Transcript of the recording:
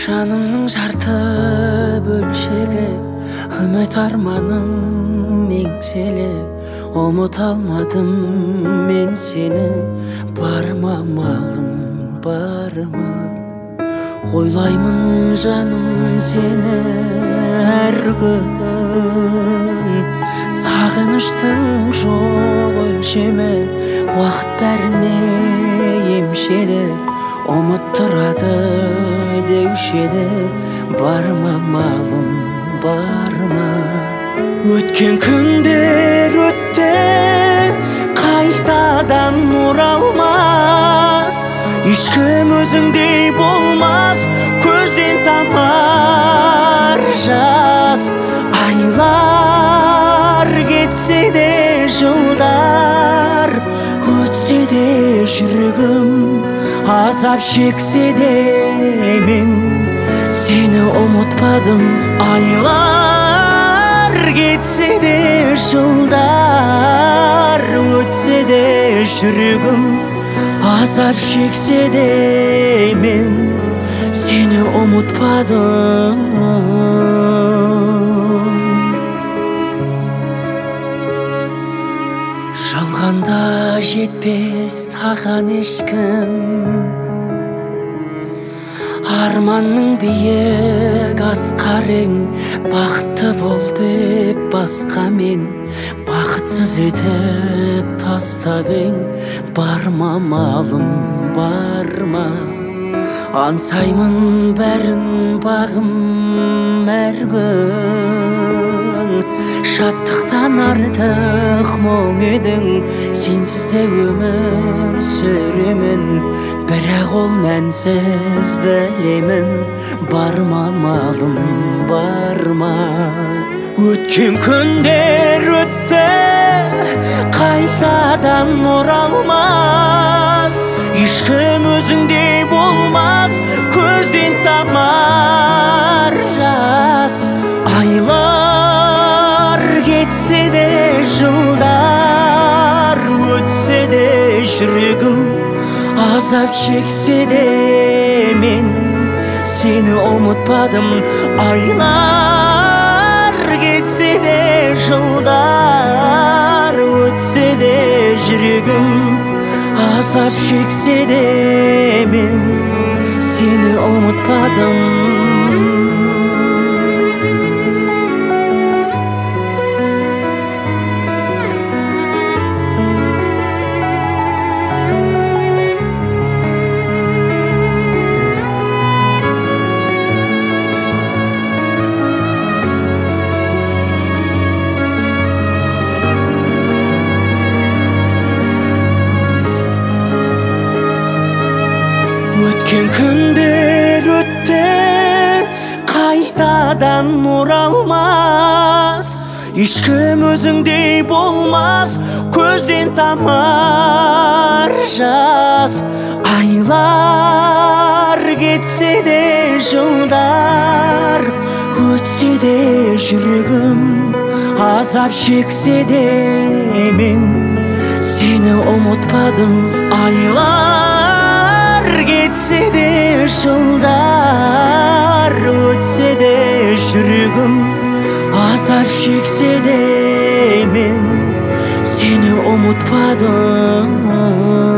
жанымның жарты бөлшегі, үміт арманым еңселі. Ұмыта алмадым мен сені, бар ма малым, бар ма? Ойлаймын жаным сені әр күн. Сағыныштың жоқ өлшемі, уақыт бәріне емшеді. Ұмыттырады деуші еді, бар ма малым, бар ма? Өткен күндер өтті, қайтадан оралмас. Ешкім өзіңдей болмас, көзден тамар жас. Айлар кетсе де жылдар, өтсе де жүрегім, азап шексе де мен сені ұмытпадым. Айлар кетсе де жылдар, өтсе де жүрегім, азап шексе де мен сені ұмытпадым. Жалғанда жетпес саған ешкім, арманның биік асқарың. Бақытты бол деп басқа мен, бақытсыз етіп тастап ең. Бар ма малым, бар ма? Аңсаймын бәрін бағым әр күн. Шаттықтан артық мұң едің, сенсіз де өмір сүремін. Бірақ ол мәнсіз білемін, бар ма малым, бар ма? Өткен күндер өтті, қайтадан оралмас. Ешкім өзіңдей болмас, көзден тамар жас. Айлар кетсе де жылдар, өтсе де жүрегім, азап шексе де мен сені ұмытпадым. Айлар кетсе де жылдар, өтсе де жүрегім, азап шексе де мен сені ұмытпадым. Өткен күндер өтті, қайтадан оралмас. Ешкім өзіңдей болмас, көзден тамар жас. Айлар кетсе де жылдар, өтсе де жүрегім, азап шексе де мен сені ұмытпадым. Айлар кетсе де жылдар, өтсе де жүрегім, азап шексе де мен сені ұмытпадым.